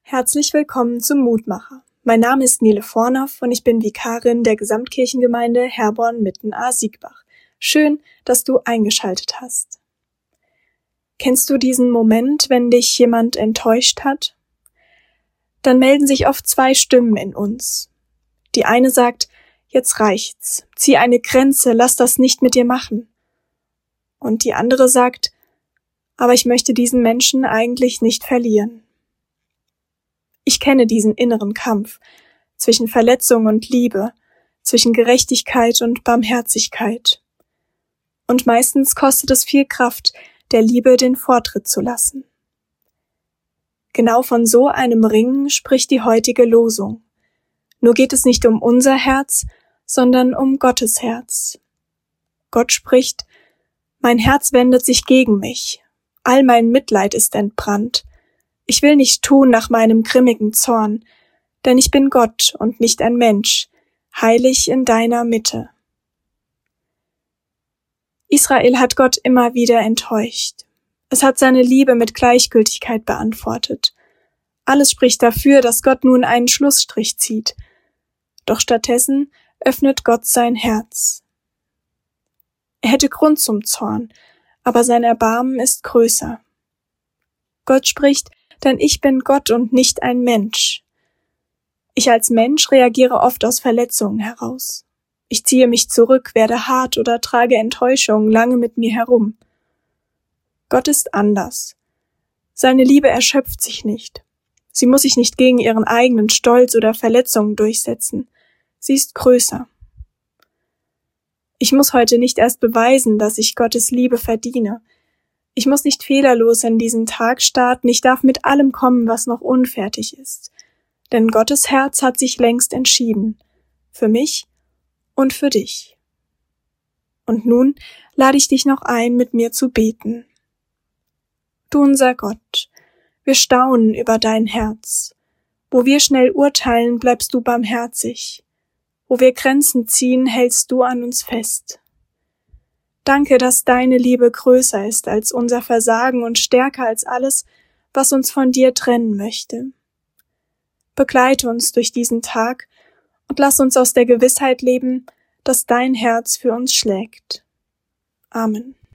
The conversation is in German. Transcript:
Herzlich willkommen zum Mutmacher. Mein Name ist Nele Vornoff und ich bin Vikarin der Gesamtkirchengemeinde Herborn-Mitten-Ahr-Siegbach. Schön, dass du eingeschaltet hast. Kennst du diesen Moment, wenn dich jemand enttäuscht hat? Dann melden sich oft zwei Stimmen in uns. Die eine sagt, jetzt reicht's, zieh eine Grenze, lass das nicht mit dir machen. Und die andere sagt, aber ich möchte diesen Menschen eigentlich nicht verlieren. Ich kenne diesen inneren Kampf zwischen Verletzung und Liebe, zwischen Gerechtigkeit und Barmherzigkeit. Und meistens kostet es viel Kraft, der Liebe den Vortritt zu lassen. Genau von so einem Ringen spricht die heutige Losung. Nur geht es nicht um unser Herz, sondern um Gottes Herz. Gott spricht, mein Herz wendet sich gegen mich, all mein Mitleid ist entbrannt. Ich will nicht tun nach meinem grimmigen Zorn, denn ich bin Gott und nicht ein Mensch, heilig in deiner Mitte. Israel hat Gott immer wieder enttäuscht. Es hat seine Liebe mit Gleichgültigkeit beantwortet. Alles spricht dafür, dass Gott nun einen Schlussstrich zieht. Doch stattdessen öffnet Gott sein Herz. Er hätte Grund zum Zorn, aber sein Erbarmen ist größer. Gott spricht, denn ich bin Gott und nicht ein Mensch. Ich als Mensch reagiere oft aus Verletzungen heraus. Ich ziehe mich zurück, werde hart oder trage Enttäuschungen lange mit mir herum. Gott ist anders. Seine Liebe erschöpft sich nicht. Sie muss sich nicht gegen ihren eigenen Stolz oder Verletzungen durchsetzen. Sie ist größer. Ich muss heute nicht erst beweisen, dass ich Gottes Liebe verdiene. Ich muss nicht fehlerlos in diesen Tag starten, ich darf mit allem kommen, was noch unfertig ist. Denn Gottes Herz hat sich längst entschieden. Für mich und für dich. Und nun lade ich dich noch ein, mit mir zu beten. Du unser Gott, wir staunen über dein Herz. Wo wir schnell urteilen, bleibst du barmherzig. Wo wir Grenzen ziehen, hältst du an uns fest. Danke, dass deine Liebe größer ist als unser Versagen und stärker als alles, was uns von dir trennen möchte. Begleite uns durch diesen Tag und lass uns aus der Gewissheit leben, dass dein Herz für uns schlägt. Amen.